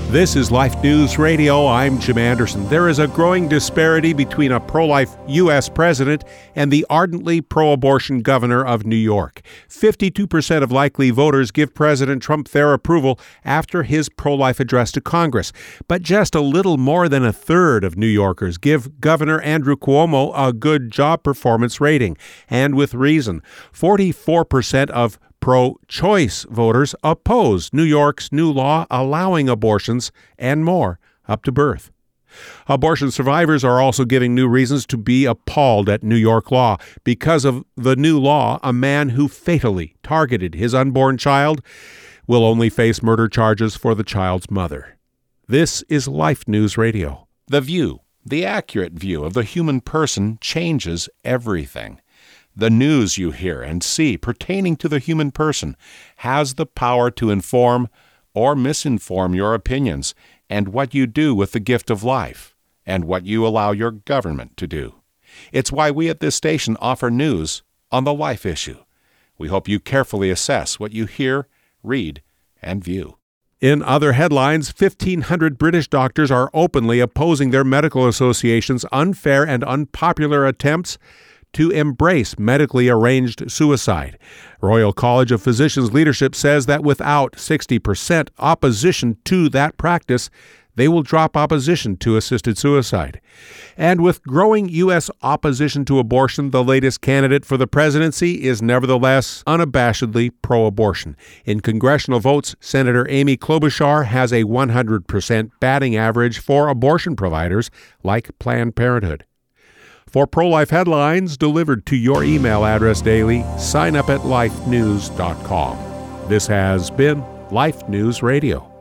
This is Life News Radio. I'm Jim Anderson. There is a growing disparity between a pro-life U.S. president and the ardently pro-abortion governor of New York. 52% of likely voters give President Trump their approval after his pro-life address to Congress. But just a little more than a third of New Yorkers give Governor Andrew Cuomo a good job performance rating. And with reason. 44% of pro-choice voters oppose New York's new law allowing abortions and more up to birth. Abortion survivors are also giving new reasons to be appalled at New York law. Because of the new law, a man who fatally targeted his unborn child will only face murder charges for the child's mother. This is Life News Radio. The View, the accurate view of the human person, changes everything. The news you hear and see pertaining to the human person has the power to inform or misinform your opinions and what you do with the gift of life and what you allow your government to do. It's why we at this station offer news on the life issue. We hope you carefully assess what you hear, read, and view. In other headlines, 1,500 British doctors are openly opposing their medical association's unfair and unpopular attempts to embrace medically arranged suicide. Royal College of Physicians leadership says that without 60% opposition to that practice, they will drop opposition to assisted suicide. And with growing U.S. opposition to abortion, the latest candidate for the presidency is nevertheless unabashedly pro-abortion. In congressional votes, Senator Amy Klobuchar has a 100% batting average for abortion providers like Planned Parenthood. For pro-life headlines delivered to your email address daily, sign up at lifenews.com. This has been Life News Radio.